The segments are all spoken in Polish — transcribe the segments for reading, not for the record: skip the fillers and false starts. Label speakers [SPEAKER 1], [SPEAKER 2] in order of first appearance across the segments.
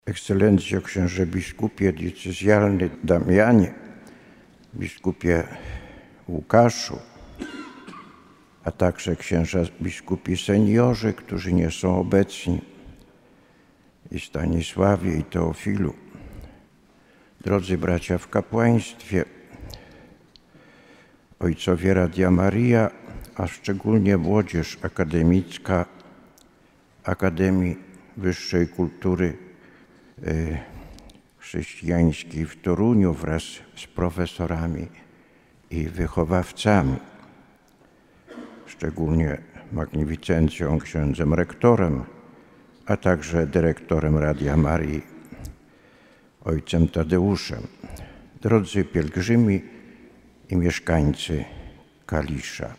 [SPEAKER 1] Ekscelencjo księże biskupie diecezjalny Damianie, biskupie Łukaszu, a także księża biskupi seniorzy, którzy nie są obecni, i Stanisławie, i Teofilu, drodzy bracia w kapłaństwie, ojcowie Radia Maria, a szczególnie młodzież akademicka Akademii Wyższej Kultury Chrześcijańskiej w Toruniu wraz z profesorami i wychowawcami, szczególnie magnificencją księdzem rektorem, a także dyrektorem Radia Marii, ojcem Tadeuszem, drodzy pielgrzymi i mieszkańcy Kalisza.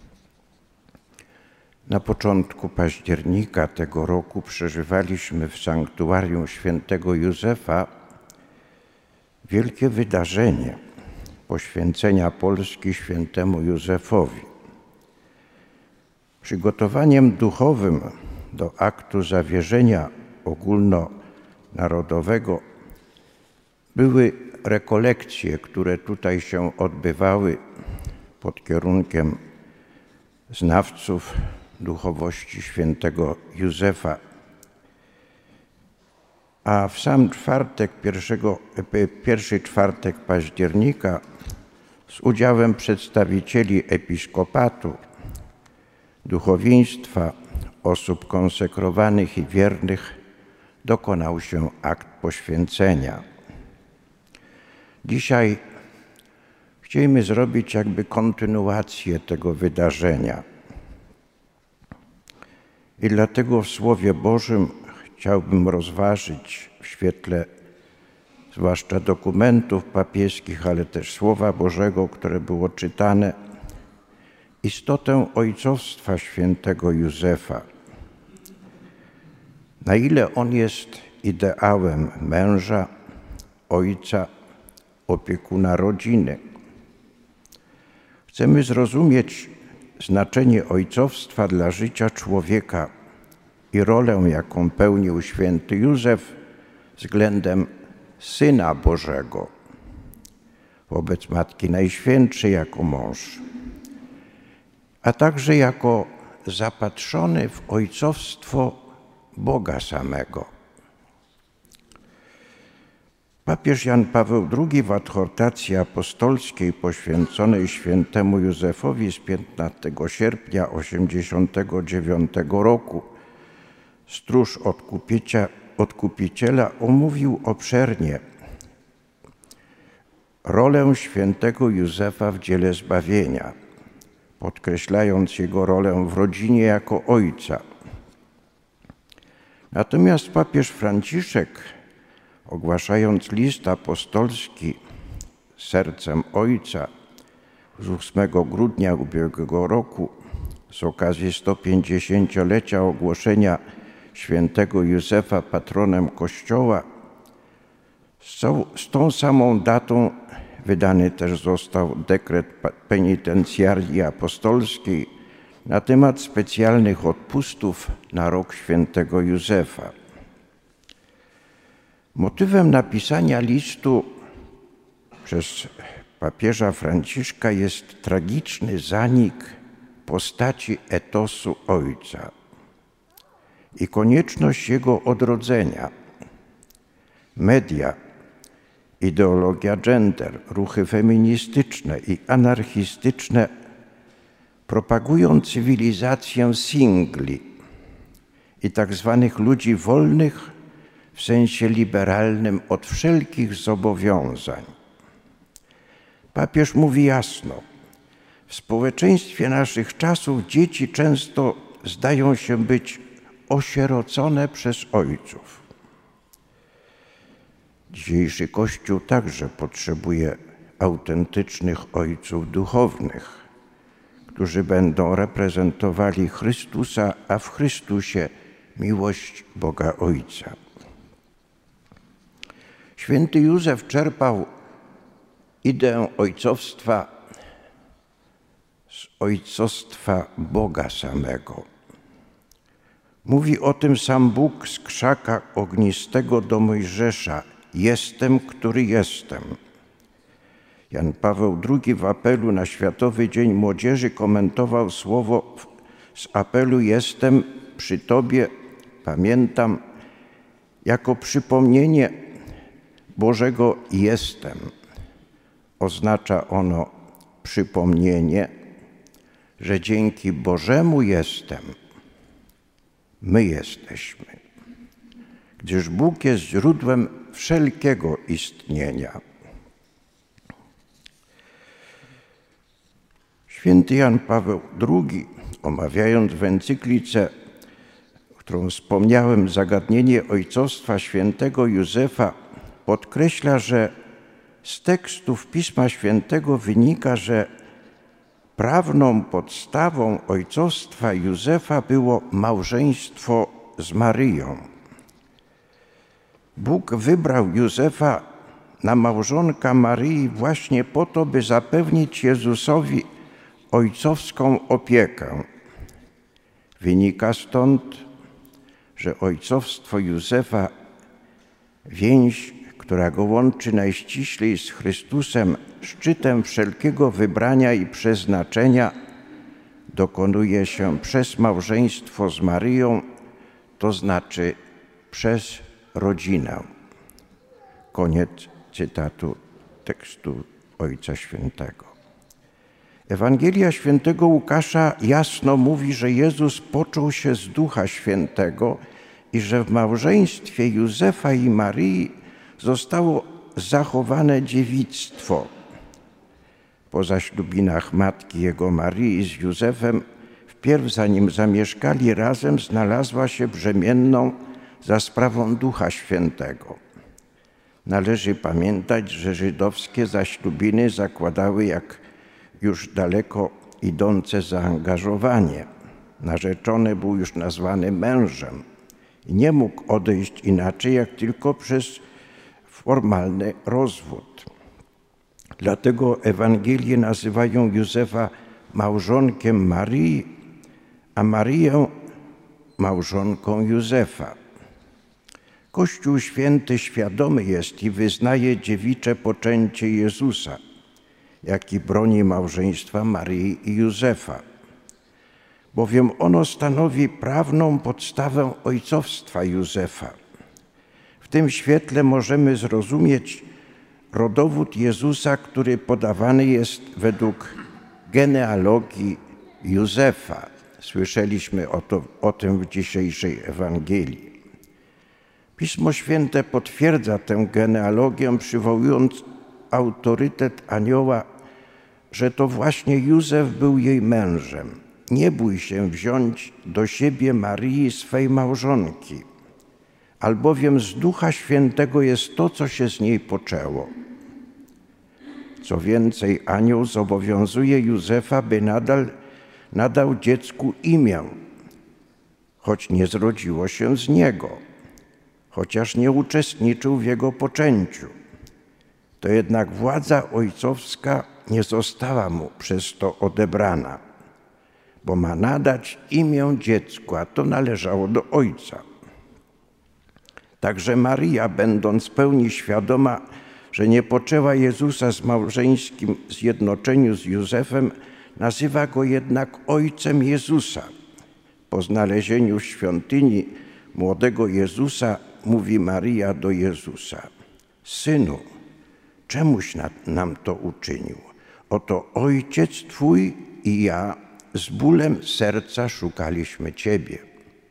[SPEAKER 1] Na początku października tego roku przeżywaliśmy w sanktuarium świętego Józefa wielkie wydarzenie poświęcenia Polski świętemu Józefowi. Przygotowaniem duchowym do aktu zawierzenia ogólnonarodowego były rekolekcje, które tutaj się odbywały pod kierunkiem znawców duchowości świętego Józefa. A w sam czwartek, pierwszy czwartek października z udziałem przedstawicieli episkopatu, duchowieństwa, osób konsekrowanych i wiernych dokonał się akt poświęcenia. Dzisiaj chcielibyśmy zrobić jakby kontynuację tego wydarzenia. I dlatego w Słowie Bożym chciałbym rozważyć w świetle zwłaszcza dokumentów papieskich, ale też Słowa Bożego, które było czytane, istotę ojcowstwa świętego Józefa. Na ile on jest ideałem męża, ojca, opiekuna rodziny. Chcemy zrozumieć znaczenie ojcowstwa dla życia człowieka i rolę, jaką pełnił święty Józef względem Syna Bożego, wobec Matki Najświętszej jako mąż, a także jako zapatrzony w ojcowstwo Boga samego. Papież Jan Paweł II w adhortacji apostolskiej poświęconej świętemu Józefowi z 15 sierpnia 1989 roku, Stróż Odkupiciela, omówił obszernie rolę świętego Józefa w dziele zbawienia, podkreślając jego rolę w rodzinie jako ojca. Natomiast papież Franciszek, ogłaszając list apostolski Sercem Ojca z 8 grudnia ubiegłego roku z okazji 150-lecia ogłoszenia świętego Józefa patronem Kościoła, z tą samą datą wydany też został dekret penitencjarii apostolskiej na temat specjalnych odpustów na rok świętego Józefa. Motywem napisania listu przez papieża Franciszka jest tragiczny zanik postaci etosu ojca i konieczność jego odrodzenia. Media, ideologia gender, ruchy feministyczne i anarchistyczne propagują cywilizację singli i tak zwanych ludzi wolnych w sensie liberalnym od wszelkich zobowiązań. Papież mówi jasno, w społeczeństwie naszych czasów dzieci często zdają się być osierocone przez ojców. Dzisiejszy Kościół także potrzebuje autentycznych ojców duchownych, którzy będą reprezentowali Chrystusa, a w Chrystusie miłość Boga Ojca. Święty Józef czerpał ideę ojcowstwa z ojcostwa Boga samego. Mówi o tym sam Bóg z krzaka ognistego do Mojżesza: jestem, który jestem. Jan Paweł II w apelu na Światowy Dzień Młodzieży komentował słowo z apelu jestem przy Tobie, pamiętam, jako przypomnienie Bożego jestem. Oznacza ono przypomnienie, że dzięki Bożemu jestem, my jesteśmy, gdyż Bóg jest źródłem wszelkiego istnienia. Święty Jan Paweł II, omawiając w encyklice, którą wspomniałem, zagadnienie ojcostwa świętego Józefa, podkreśla, że z tekstów Pisma Świętego wynika, że prawną podstawą ojcostwa Józefa było małżeństwo z Maryją. Bóg wybrał Józefa na małżonka Maryi właśnie po to, by zapewnić Jezusowi ojcowską opiekę. Wynika stąd, że ojcowstwo Józefa, więź, która go łączy najściślej z Chrystusem, szczytem wszelkiego wybrania i przeznaczenia, dokonuje się przez małżeństwo z Maryją, to znaczy przez rodzinę. Koniec cytatu tekstu Ojca Świętego. Ewangelia Świętego Łukasza jasno mówi, że Jezus począł się z Ducha Świętego i że w małżeństwie Józefa i Maryi zostało zachowane dziewictwo. Po zaślubinach matki jego Maryi z Józefem, wpierw zanim zamieszkali razem, znalazła się brzemienną za sprawą Ducha Świętego. Należy pamiętać, że żydowskie zaślubiny zakładały jak już daleko idące zaangażowanie. Narzeczony był już nazwany mężem i nie mógł odejść inaczej jak tylko przez formalny rozwód. Dlatego Ewangelie nazywają Józefa małżonkiem Maryi, a Maryję małżonką Józefa. Kościół Święty świadomy jest i wyznaje dziewicze poczęcie Jezusa, jak i broni małżeństwa Maryi i Józefa, bowiem ono stanowi prawną podstawę ojcowstwa Józefa. W tym świetle możemy zrozumieć rodowód Jezusa, który podawany jest według genealogii Józefa. Słyszeliśmy o tym w dzisiejszej Ewangelii. Pismo Święte potwierdza tę genealogię, przywołując autorytet anioła, że to właśnie Józef był jej mężem. Nie bój się wziąć do siebie Maryi, swej małżonki, albowiem z Ducha Świętego jest to, co się z niej poczęło. Co więcej, anioł zobowiązuje Józefa, by nadał dziecku imię, choć nie zrodziło się z niego, chociaż nie uczestniczył w jego poczęciu. To jednak władza ojcowska nie została mu przez to odebrana, bo ma nadać imię dziecku, a to należało do ojca. Także Maryja, będąc w pełni świadoma, że nie poczęła Jezusa z małżeńskim zjednoczeniu z Józefem, nazywa go jednak ojcem Jezusa. Po znalezieniu w świątyni młodego Jezusa mówi Maryja do Jezusa: Synu, czemuś nam to uczynił? Oto ojciec Twój i ja z bólem serca szukaliśmy Ciebie.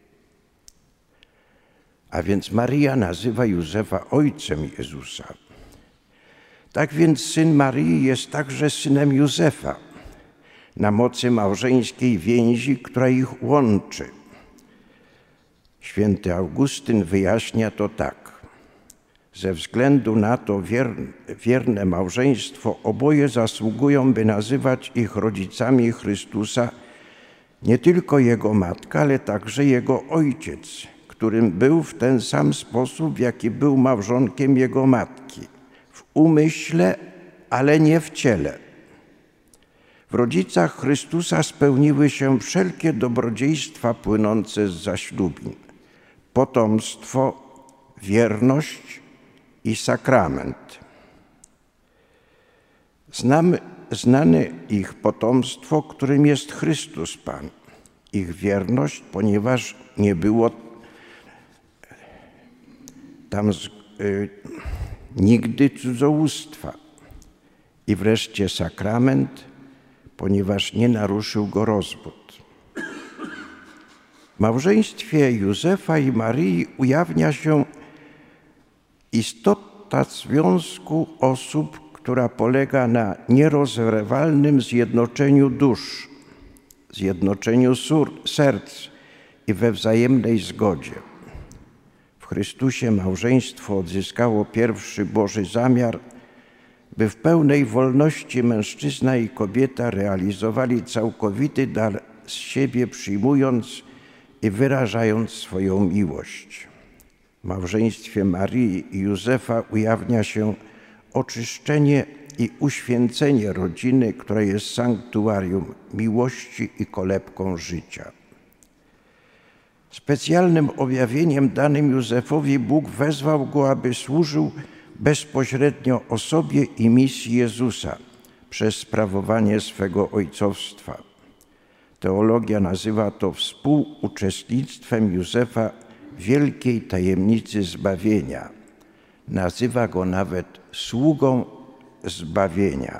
[SPEAKER 1] A więc Maryja nazywa Józefa ojcem Jezusa. Tak więc syn Maryi jest także synem Józefa, na mocy małżeńskiej więzi, która ich łączy. Święty Augustyn wyjaśnia to tak. Ze względu na to wierne małżeństwo oboje zasługują, by nazywać ich rodzicami Chrystusa nie tylko Jego matka, ale także Jego ojciec, którym był w ten sam sposób, w jaki był małżonkiem Jego matki. W umyśle, ale nie w ciele. W rodzicach Chrystusa spełniły się wszelkie dobrodziejstwa płynące z zaślubin: potomstwo, wierność i sakrament. Znane ich potomstwo, którym jest Chrystus Pan. Ich wierność, ponieważ nie było tam nigdy cudzołóstwa. I wreszcie sakrament, ponieważ nie naruszył go rozwód. W małżeństwie Józefa i Maryi ujawnia się istota związku osób, która polega na nierozerwalnym zjednoczeniu dusz, zjednoczeniu serc i we wzajemnej zgodzie. W Chrystusie małżeństwo odzyskało pierwszy Boży zamiar, by w pełnej wolności mężczyzna i kobieta realizowali całkowity dar z siebie, przyjmując i wyrażając swoją miłość. W małżeństwie Maryi i Józefa ujawnia się oczyszczenie i uświęcenie rodziny, która jest sanktuarium miłości i kolebką życia. Specjalnym objawieniem danym Józefowi Bóg wezwał go, aby służył bezpośrednio osobie i misji Jezusa przez sprawowanie swego ojcowstwa. Teologia nazywa to współuczestnictwem Józefa w wielkiej tajemnicy zbawienia. Nazywa go nawet sługą zbawienia.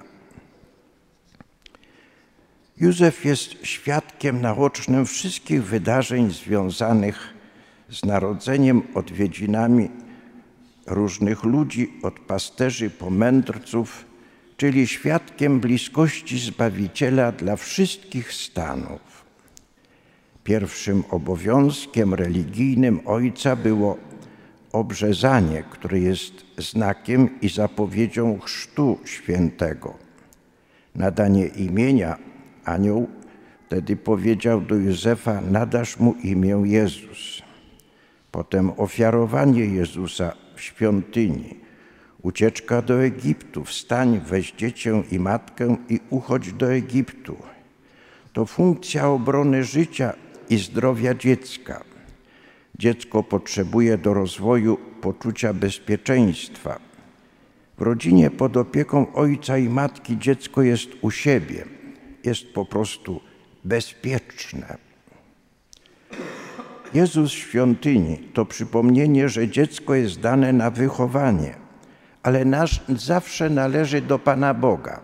[SPEAKER 1] Józef jest świadkiem naocznym wszystkich wydarzeń związanych z narodzeniem, odwiedzinami różnych ludzi, od pasterzy po mędrców, czyli świadkiem bliskości Zbawiciela dla wszystkich stanów. Pierwszym obowiązkiem religijnym ojca było obrzezanie, które jest znakiem i zapowiedzią chrztu świętego. Nadanie imienia anioł wtedy powiedział do Józefa: nadasz mu imię Jezus. Potem ofiarowanie Jezusa w świątyni, ucieczka do Egiptu: wstań, weź dziecię i matkę i uchodź do Egiptu. To funkcja obrony życia i zdrowia dziecka. Dziecko potrzebuje do rozwoju poczucia bezpieczeństwa. W rodzinie pod opieką ojca i matki dziecko jest u siebie, jest po prostu bezpieczne. Jezus w świątyni to przypomnienie, że dziecko jest dane na wychowanie, ale zawsze należy do Pana Boga,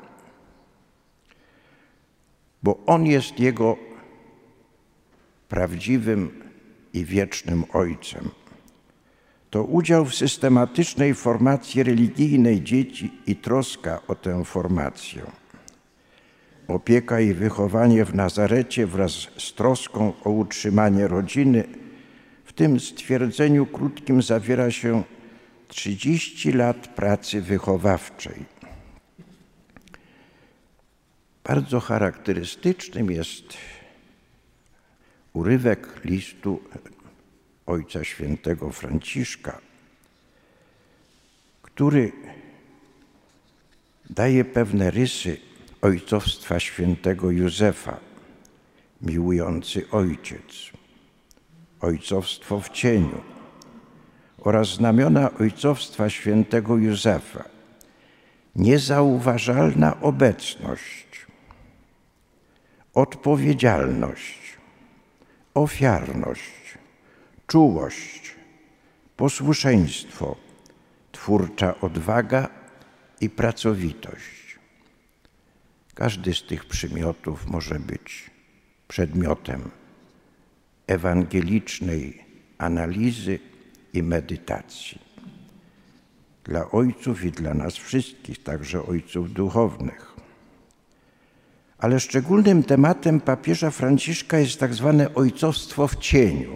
[SPEAKER 1] bo On jest jego prawdziwym i wiecznym Ojcem. To udział w systematycznej formacji religijnej dzieci i troska o tę formację. Opieka i wychowanie w Nazarecie wraz z troską o utrzymanie rodziny, w tym stwierdzeniu krótkim zawiera się 30 lat pracy wychowawczej. Bardzo charakterystycznym jest urywek listu Ojca Świętego Franciszka, który daje pewne rysy ojcowstwa świętego Józefa. Miłujący ojciec, ojcowstwo w cieniu oraz znamiona ojcowstwa świętego Józefa. Niezauważalna obecność, odpowiedzialność, ofiarność, czułość, posłuszeństwo, twórcza odwaga i pracowitość. Każdy z tych przymiotów może być przedmiotem ewangelicznej analizy i medytacji. Dla ojców i dla nas wszystkich, także ojców duchownych. Ale szczególnym tematem papieża Franciszka jest tak zwane ojcowstwo w cieniu.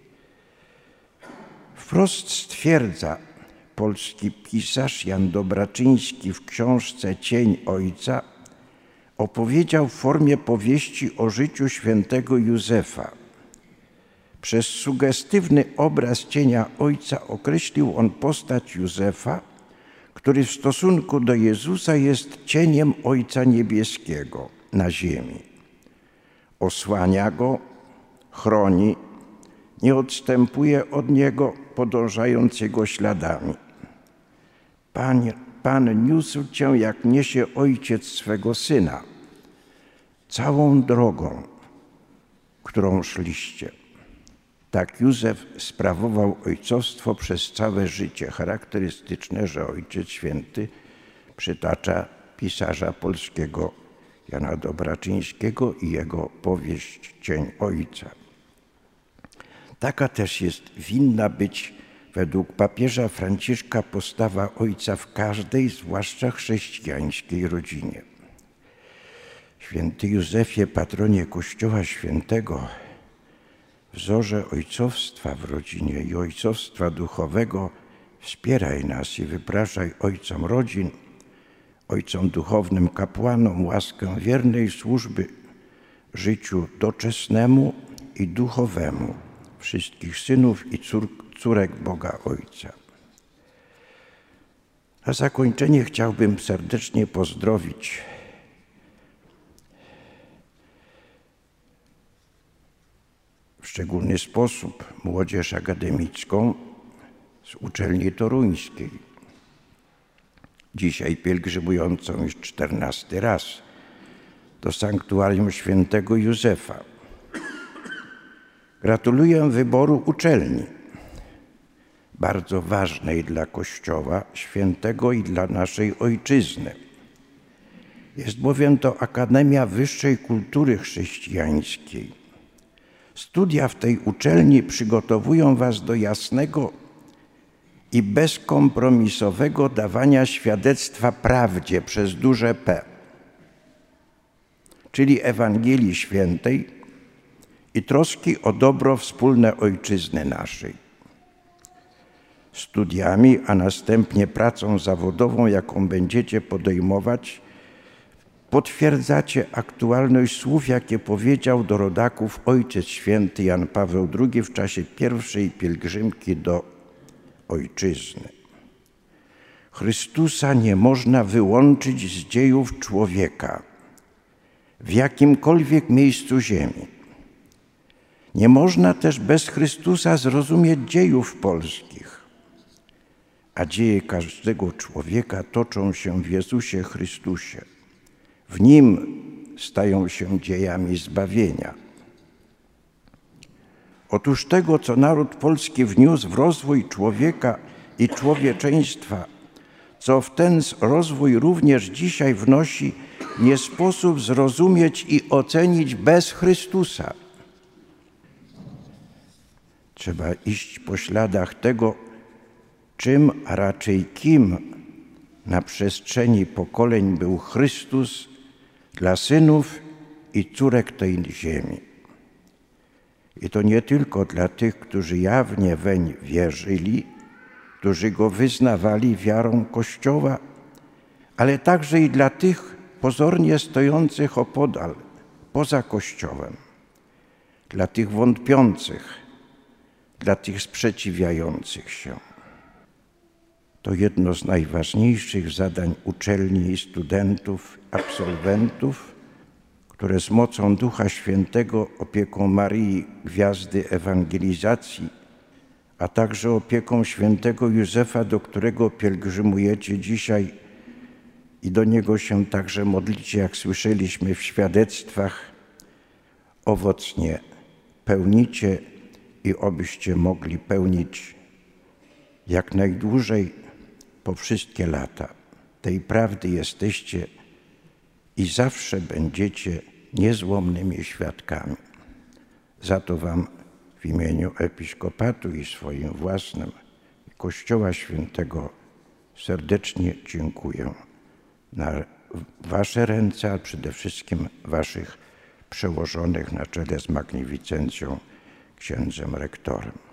[SPEAKER 1] Wprost stwierdza polski pisarz Jan Dobraczyński w książce Cień Ojca, opowiedział w formie powieści o życiu świętego Józefa. Przez sugestywny obraz cienia Ojca określił on postać Józefa, który w stosunku do Jezusa jest cieniem Ojca Niebieskiego. na ziemi. Osłania go, chroni, nie odstępuje od niego, podążając jego śladami. Pan niósł cię, jak niesie ojciec swego syna, całą drogą, którą szliście. Tak Józef sprawował ojcostwo przez całe życie. Charakterystyczne, że Ojciec Święty przytacza pisarza polskiego Jana Dobraczyńskiego i jego powieść Cień Ojca. Taka też jest winna być według papieża Franciszka postawa ojca w każdej, zwłaszcza chrześcijańskiej rodzinie. Święty Józefie, patronie Kościoła Świętego, wzorze ojcowstwa w rodzinie i ojcowstwa duchowego, wspieraj nas i wypraszaj ojcom rodzin, ojcom duchownym kapłanom łaskę wiernej służby życiu doczesnemu i duchowemu wszystkich synów i córek Boga Ojca. Na zakończenie chciałbym serdecznie pozdrowić w szczególny sposób młodzież akademicką z uczelni toruńskiej, dzisiaj pielgrzymującą już 14 raz do sanktuarium świętego Józefa. Gratuluję wyboru uczelni, bardzo ważnej dla Kościoła Świętego i dla naszej ojczyzny. Jest bowiem to Akademia Wyższej Kultury Chrześcijańskiej. Studia w tej uczelni przygotowują was do jasnego i bezkompromisowego dawania świadectwa prawdzie przez duże P, czyli Ewangelii Świętej i troski o dobro wspólne ojczyzny naszej. Studiami, a następnie pracą zawodową, jaką będziecie podejmować, potwierdzacie aktualność słów, jakie powiedział do rodaków Ojciec Święty Jan Paweł II w czasie pierwszej pielgrzymki do ojczyzny. Chrystusa nie można wyłączyć z dziejów człowieka w jakimkolwiek miejscu ziemi. Nie można też bez Chrystusa zrozumieć dziejów polskich, a dzieje każdego człowieka toczą się w Jezusie Chrystusie. W Nim stają się dziejami zbawienia. Otóż tego, co naród polski wniósł w rozwój człowieka i człowieczeństwa, co w ten rozwój również dzisiaj wnosi, nie sposób zrozumieć i ocenić bez Chrystusa. Trzeba iść po śladach tego, czym, a raczej kim na przestrzeni pokoleń był Chrystus dla synów i córek tej ziemi. I to nie tylko dla tych, którzy jawnie weń wierzyli, którzy Go wyznawali wiarą Kościoła, ale także i dla tych pozornie stojących opodal, poza Kościołem, dla tych wątpiących, dla tych sprzeciwiających się. To jedno z najważniejszych zadań uczelni i studentów, absolwentów, które z mocą Ducha Świętego, opieką Maryi Gwiazdy Ewangelizacji, a także opieką świętego Józefa, do którego pielgrzymujecie dzisiaj i do niego się także modlicie, jak słyszeliśmy w świadectwach, owocnie pełnicie i obyście mogli pełnić jak najdłużej po wszystkie lata. Tej prawdy jesteście i zawsze będziecie niezłomnymi świadkami. Za to wam w imieniu Episkopatu i swoim własnym Kościoła Świętego serdecznie dziękuję. Na wasze ręce, a przede wszystkim waszych przełożonych na czele z magnificencją księdzem rektorem.